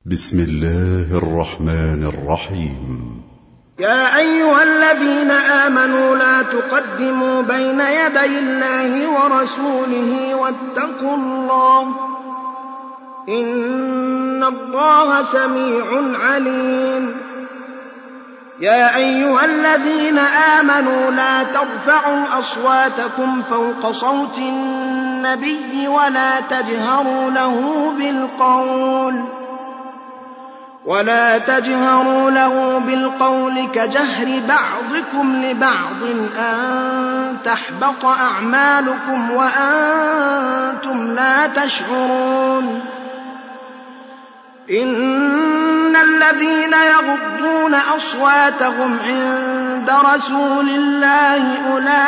بسم الله الرحمن الرحيم. يا أيها الذين آمنوا لا تقدموا بين يدي الله ورسوله واتقوا الله إن الله سميع عليم. يا أيها الذين آمنوا لا ترفعوا أصواتكم فوق صوت النبي ولا تجهروا له بالقول كجهر بعضكم لبعض أن تحبط أعمالكم وأنتم لا تشعرون. إن الذين يغضون أصواتهم عند رسول الله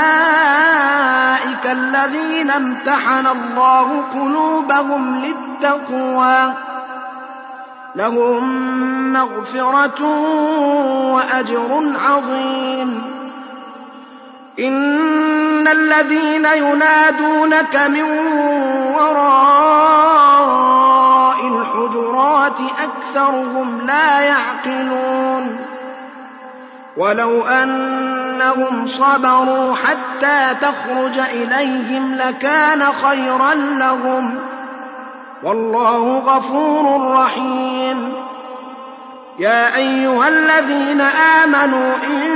أولئك الذين امتحن الله قلوبهم للتقوى لهم مغفرة وأجر عظيم. إن الذين ينادونك من وراء الحجرات أكثرهم لا يعقلون. ولو أنهم صبروا حتى تخرج إليهم لكان خيرا لهم والله غفور رحيم. يا أيها الذين آمنوا إن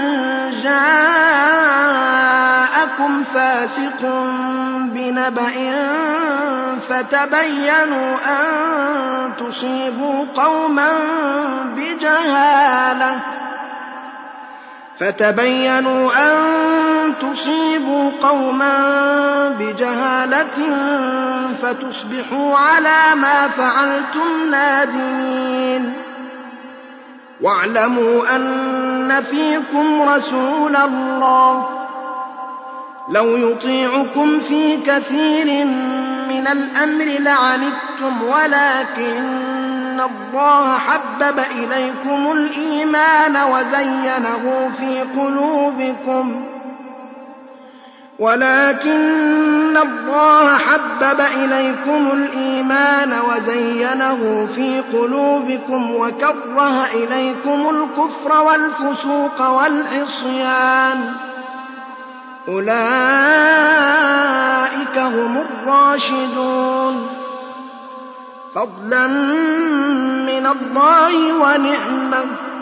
جاءكم فاسق بنبأ فتبينوا أن تصيبوا قوما بجهالة فتصبحوا على ما فعلتم نادمين. واعلموا أن فيكم رسول الله لو يطيعكم في كثير من الأمر لعنتم ولكن الله حبب إليكم الإيمان وزينه في قلوبكم وكره إليكم الكفر والفسوق والعصيان أولئك هم الراشدون فضلا من الله ونعمة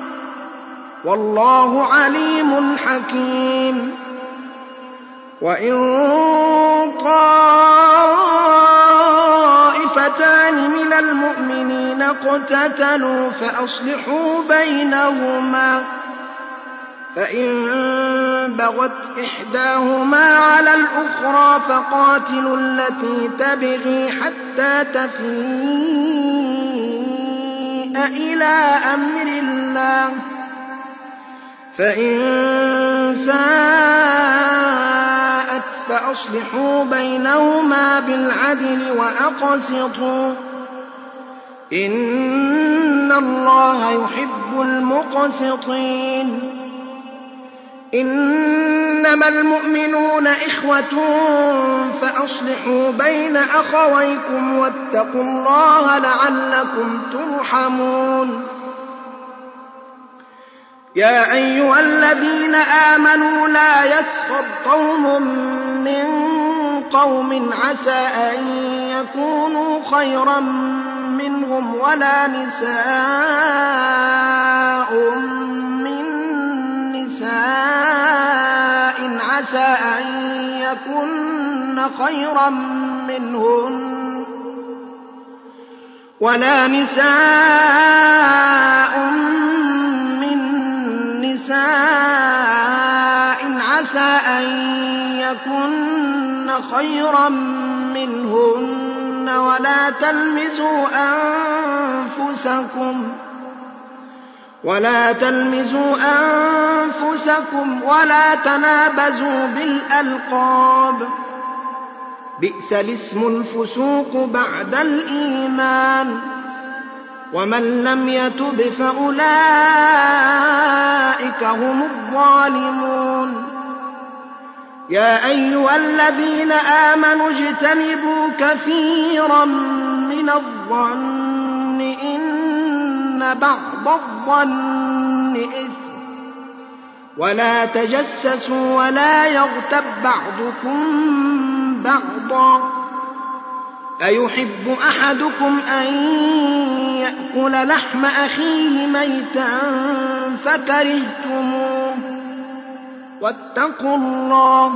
والله عليم حكيم. وإن طائفتان من المؤمنين اقتتلوا فأصلحوا بينهما فإن بغت إحداهما على الأخرى فقاتلوا التي تبغي حتى تفيء إلى أمر الله فإن فاءت فأصلحوا بينهما بالعدل وأقسطوا إن الله يحب المقسطين. إنما المؤمنون إخوة فأصلحوا بين أخويكم واتقوا الله لعلكم ترحمون. يا أيها الذين آمنوا لا يسخر قوم من قوم عسى أن يكونوا خيرا منهم ولا نساء من نساء عسى أن يكن خيرا منهن ولا نساء من نساء عسى أن يكن خيرا منهن ولا تلمزوا أنفسكم ولا تنابزوا بالألقاب بئس الاسم الفسوق بعد الإيمان ومن لم يتب فأولئك هم الظالمون. يا أيها الذين آمنوا اجتنبوا كثيرا من الظن إن إن بعض الظن إثم ولا تجسسوا ولا يغتب بعضكم بعضا أيحب أحدكم أن يأكل لحم أخيه ميتا فكرهتموه واتقوا الله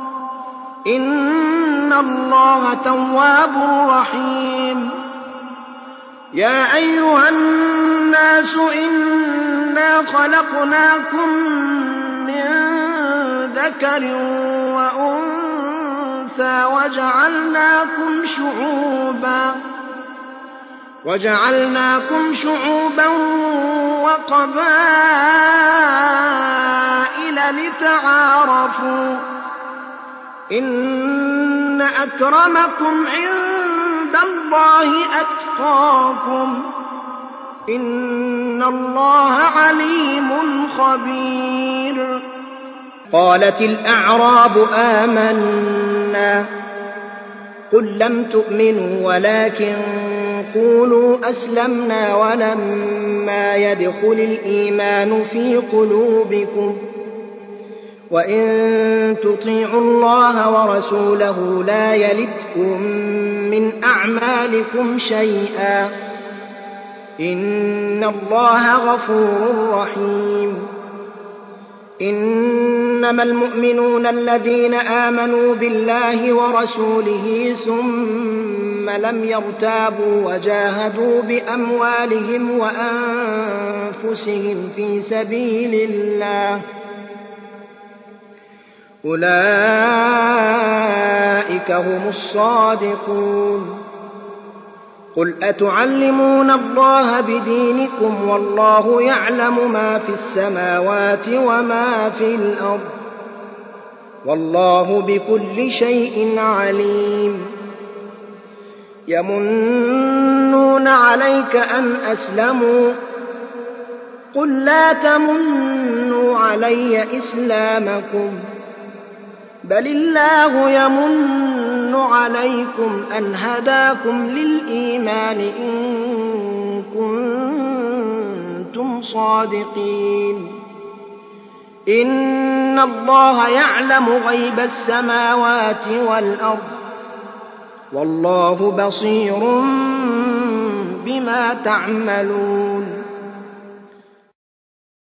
إن الله تواب رحيم يا أيها الناس إنا خلقناكم من ذكر وأنثى وجعلناكم شعوبا وقبائل لتعارفوا إن أكرمكم عند الله أتقاكم إن الله عليم خبير قالت الأعراب آمنا قل لم تؤمنوا ولكن قولوا أسلمنا ولما يدخل الإيمان في قلوبكم وإن تطيعوا الله ورسوله لا يلتكم من أعمالكم شيئا إن الله غفور رحيم إنما المؤمنون الذين آمنوا بالله ورسوله ثم لم يرتابوا وجاهدوا بأموالهم وأنفسهم في سبيل الله أولئك هم الصادقون قل أتعلمون الله بدينكم والله يعلم ما في السماوات وما في الأرض والله بكل شيء عليم يمنون عليك أن أسلموا قل لا تمنوا علي إسلامكم بل الله يمن عليكم أن هداكم للإيمان إن كنتم صادقين إن الله يعلم غيب السماوات والأرض والله بصير بما تعملون